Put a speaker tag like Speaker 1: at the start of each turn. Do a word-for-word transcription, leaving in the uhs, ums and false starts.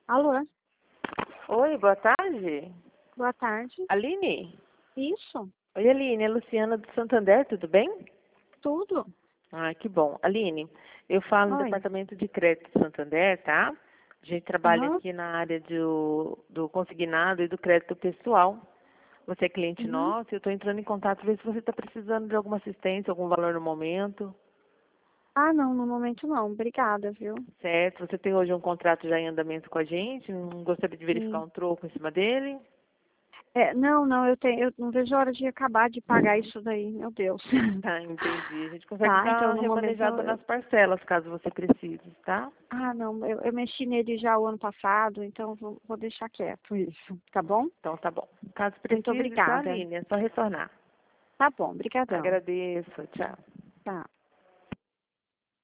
Speaker 1: Alô,
Speaker 2: Oi, boa tarde.
Speaker 1: boa tarde.
Speaker 2: Aline?
Speaker 1: Isso,
Speaker 2: Oi, Aline, é Luciana do Santander, tudo bem?
Speaker 1: tudo.
Speaker 2: Ah, que bom. Aline, eu falo no
Speaker 1: Oi.
Speaker 2: Departamento de Crédito do Santander, tá? A gente trabalha
Speaker 1: Aham,
Speaker 2: aqui na área do, do consignado e do crédito pessoal. Você é cliente
Speaker 1: uhum.
Speaker 2: nosso e eu estou entrando em contato para ver se você está precisando de alguma assistência, algum valor no momento,
Speaker 1: Ah, não, no momento não. Obrigada, viu?
Speaker 2: certo? Você tem hoje um contrato já em andamento com a gente, não gostaria de verificar
Speaker 1: Sim.
Speaker 2: um troco em cima dele?
Speaker 1: É, não, não, eu tenho, eu não vejo a hora de acabar de pagar isso daí, meu Deus.
Speaker 2: Tá, entendi. A gente consegue
Speaker 1: Tá, então
Speaker 2: dar
Speaker 1: no momento
Speaker 2: remanejado
Speaker 1: eu,
Speaker 2: nas
Speaker 1: eu-
Speaker 2: parcelas, caso você precise, tá?
Speaker 1: ah, não, eu, eu mexi nele já o ano passado, então vou, vou deixar quieto isso, tá bom?
Speaker 2: Então tá bom. Caso
Speaker 1: Muito
Speaker 2: precise, tá,
Speaker 1: obrigada.
Speaker 2: Aline? É só retornar.
Speaker 1: Tá bom, brigadão.
Speaker 2: Agradeço. Tchau.
Speaker 1: Tá.